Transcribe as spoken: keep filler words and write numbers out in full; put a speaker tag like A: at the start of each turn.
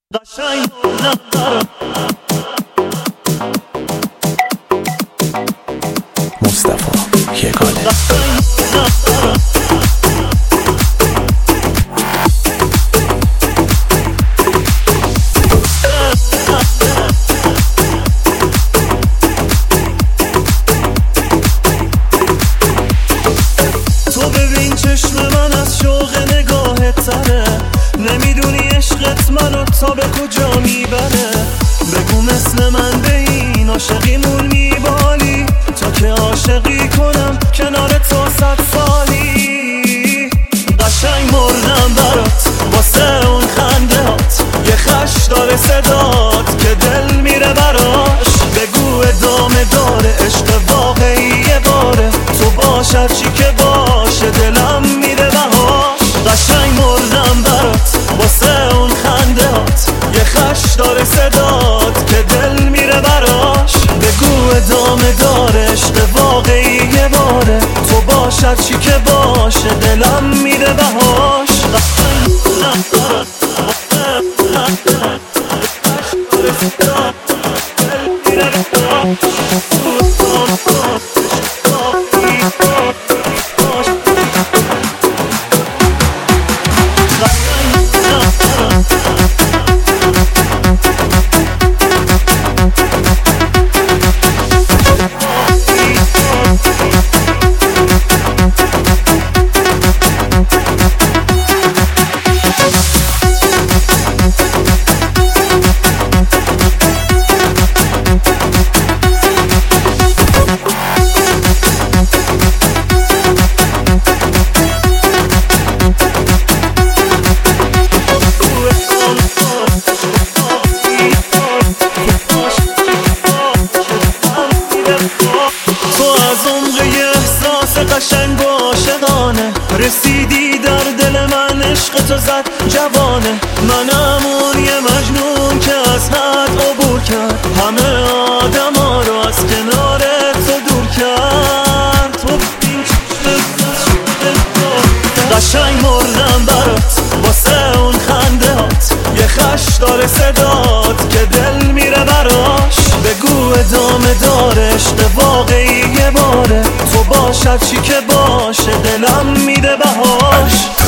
A: قشنگ بردم برات
B: مصطفی یگانه.
A: تو ببین چشم من از شوق نگاهت تره، نمیدونی عشقت منو تا به کجا میبره. بگو مثل من به این عاشقیمون میبالی، تا که عاشقی کنم کنار تو صد سالی. قشنگ مردم برات واسه اون خنده هات، یه خش داره صدات که دل میره براش. بگو ادامه داره عشق واقعیه باره، تو باشد چی که باشه دلم میره بهاش. قشنگ مردم برات واسه اون خنده هات، یه خش داره صدات که دل میره براش. بگو ادامه داره عشق واقعیه باره، تو باشد چی که باشه دلم میره بهاش. قشنگ مردم برات واسه اون خنده هات، یه خش داره صدات دل میره براش. قشنگ و عاشقانه رسیدی در دل من، عشق تو زد جوانه. منم اون یه مجنون که از حد عبور کرد، همه آدم ها رو از کنار تو دور کرد. تو این قشنگ مردم برات واسه اون خنده هات، یه خش داره صدات که دل میره براش. بگو ادامه داره عشق واقعیه باره، تو باشد چی که باشه دلم میده بهاش.